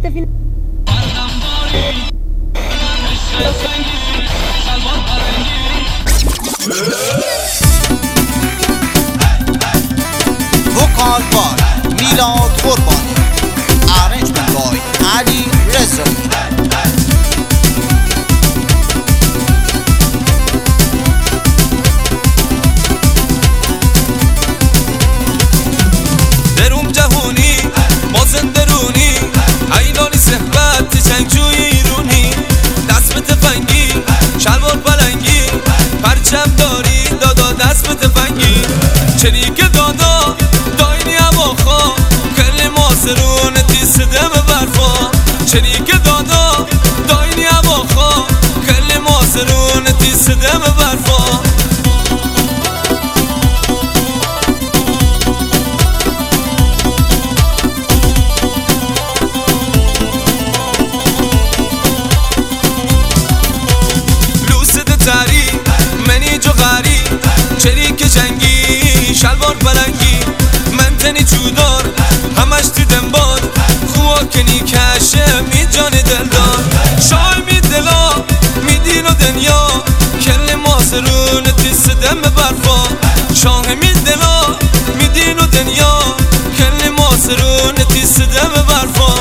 سفینه وکال بای میلاد قربانی، ارنجمنت بای علی رضایی. دروم جهونی مازن درونی ایلانی صحبت جنگجوی ایرونی، دست به تفنگی شلوار پلنگی، پرچم داری دادا دست به تفنگی، چریک دادا داینی هواخوا کل ماسرون تیسدم برفا، چریک دادا داینی هواخوا کل ماسرون تیسدم برفا. چریک جنگی شلوار پلنگی، من تنی چودار همش تو دنبال، خواه کنی کشه می جان دلدار، شای می دلا می دین و دنیا کل ماسرون تیسدم برفا، شاه می دلا می دین و دنیا کل ماسرون تیسدم برفا.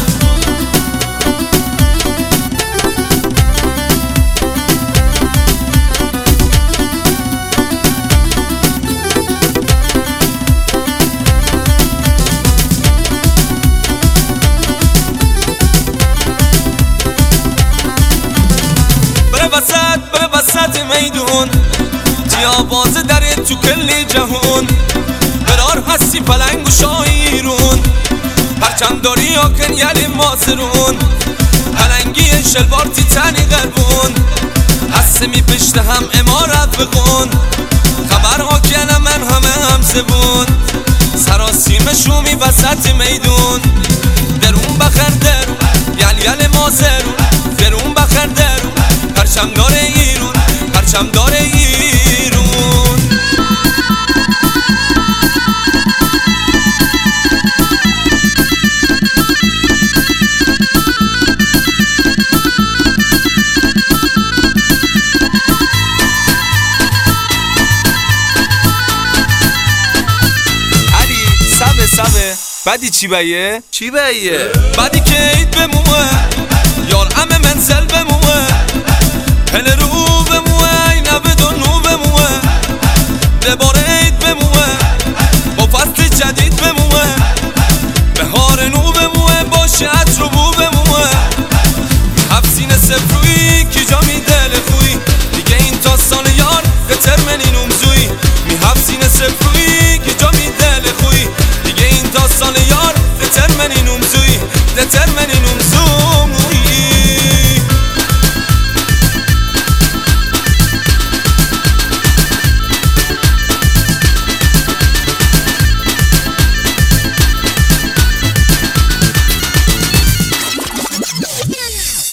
بره وسط میدون تی آواز داره تو کلی جهون، برار هستی پلنگ و شایرون، پرچم داری آکن یلی ماسرون، پلنگی شلوار تی تنی غربون، هسته می پشت هم امارت بخون، خبر ها کنم من همه هم زبون، سراسیم شومی وسط میدون، درون بخر درون یل ماسرون، درون بخر درون پرچم داره ایرون، پرچم داره ایرون. علی سبه بعدی چی بیه؟ چی بیه؟ بعدی که اید بموه یار امه منزل بموه، پل رو بموه اینه بدون نو بموه، دباره عید بموه با فصل جدید بموه، بهار نو بموه باشه عطر و بو بموه، حفظین سفروی کی جا می دل خوی دیگه این تا سال یار دترمنین اومزوی، می حفظین سفروی کی جا می دل خوی دیگه این تا سال یار دترمنین اومزوی، دترمنین